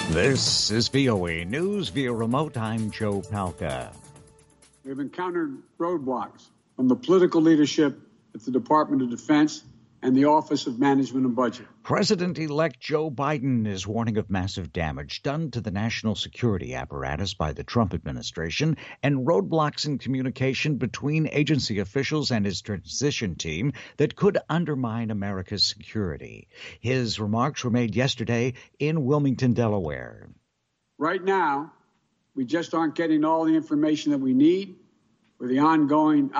This is VOA News via remote. I'm Joe Palca. We've encountered roadblocks from the political leadership at the Department of Defense and the Office of Management and Budget. President-elect Joe Biden is warning of massive damage done to the national security apparatus by the Trump administration and roadblocks in communication between agency officials and his transition team that could undermine America's security. His remarks were made yesterday in Wilmington, Delaware. Right now, we just aren't getting all the information that we need for the outgoing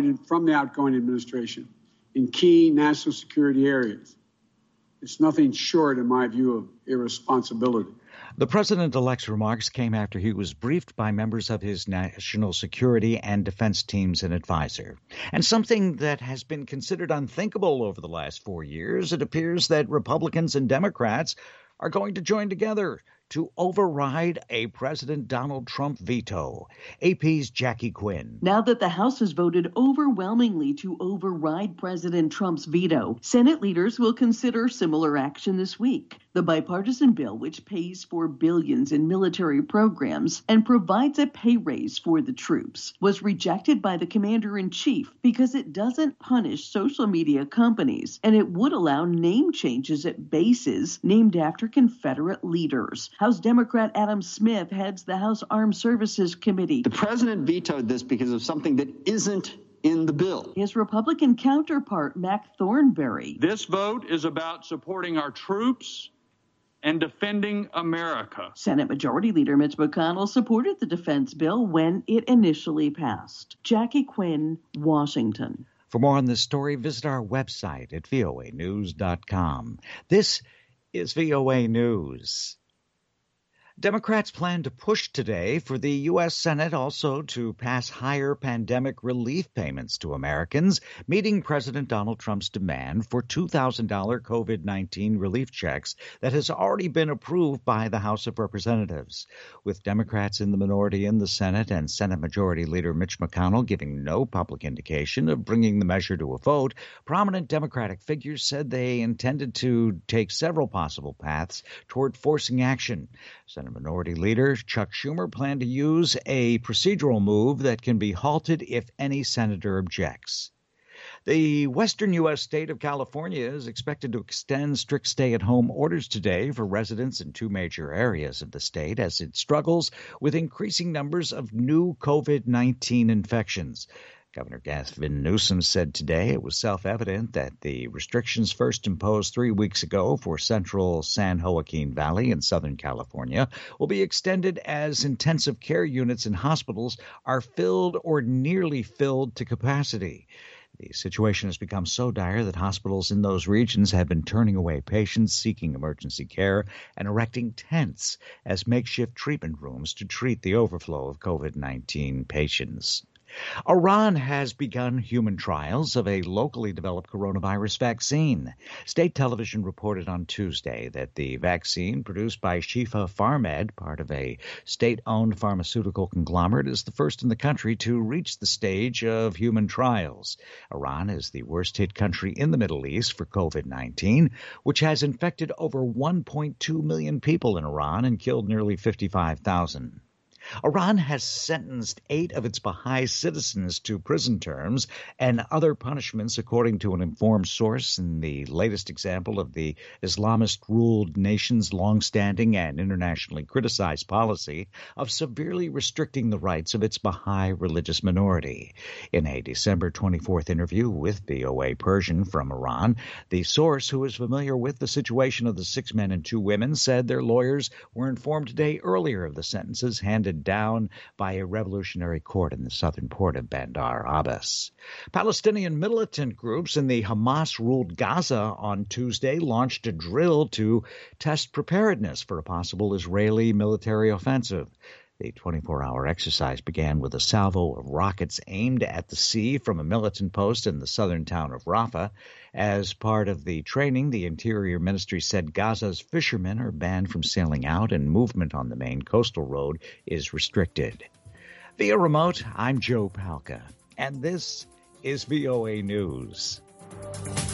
administration in key national security areas. It's nothing short, in my view, of irresponsibility. The president-elect's remarks came after he was briefed by members of his national security and defense teams and advisor. And something that has been considered unthinkable over the last 4 years, it appears that Republicans and Democrats are going to join together to override a President Donald Trump veto. AP's Jackie Quinn. Now that the House has voted overwhelmingly to override President Trump's veto, Senate leaders will consider similar action this week. The bipartisan bill, which pays for billions in military programs and provides a pay raise for the troops, was rejected by the commander-in-chief because it doesn't punish social media companies, and it would allow name changes at bases named after Confederate leaders. House Democrat Adam Smith heads the House Armed Services Committee. The president vetoed this because of something that isn't in the bill. His Republican counterpart, Mac Thornberry. This vote is about supporting our troops and defending America. Senate Majority Leader Mitch McConnell supported the defense bill when it initially passed. Jackie Quinn, Washington. For more on this story, visit our website at voanews.com. This is VOA News. Democrats plan to push today for the U.S. Senate also to pass higher pandemic relief payments to Americans, meeting President Donald Trump's demand for $2,000 COVID-19 relief checks that has already been approved by the House of Representatives. With Democrats in the minority in the Senate and Senate Majority Leader Mitch McConnell giving no public indication of bringing the measure to a vote, prominent Democratic figures said they intended to take several possible paths toward forcing action. Senate Minority Leader Chuck Schumer planned to use a procedural move that can be halted if any senator objects. The western U.S. state of California is expected to extend strict stay-at-home orders today for residents in two major areas of the state as it struggles with increasing numbers of new COVID-19 infections. Governor Gavin Newsom said today it was self-evident that the restrictions first imposed 3 weeks ago for central San Joaquin Valley in Southern California will be extended as intensive care units in hospitals are filled or nearly filled to capacity. The situation has become so dire that hospitals in those regions have been turning away patients seeking emergency care and erecting tents as makeshift treatment rooms to treat the overflow of COVID-19 patients. Iran has begun human trials of a locally developed coronavirus vaccine. State television reported on Tuesday that the vaccine produced by Shifa Pharmed, part of a state-owned pharmaceutical conglomerate, is the first in the country to reach the stage of human trials. Iran is the worst-hit country in the Middle East for COVID-19, which has infected over 1.2 million people in Iran and killed nearly 55,000. Iran has sentenced 8 of its Baha'i citizens to prison terms and other punishments, according to an informed source, in the latest example of the Islamist-ruled nation's longstanding and internationally criticized policy of severely restricting the rights of its Baha'i religious minority. In a December 24th interview with VOA Persian from Iran, the source, who is familiar with the situation of the 6 men and 2 women, said their lawyers were informed today earlier of the sentences handed down by a revolutionary court in the southern port of Bandar Abbas. Palestinian militant groups in the Hamas-ruled Gaza on Tuesday launched a drill to test preparedness for a possible Israeli military offensive. The 24-hour exercise began with a salvo of rockets aimed at the sea from a militant post in the southern town of Rafah. As part of the training, the Interior Ministry said Gaza's fishermen are banned from sailing out and movement on the main coastal road is restricted. Via remote, I'm Joe Palca, and this is VOA News.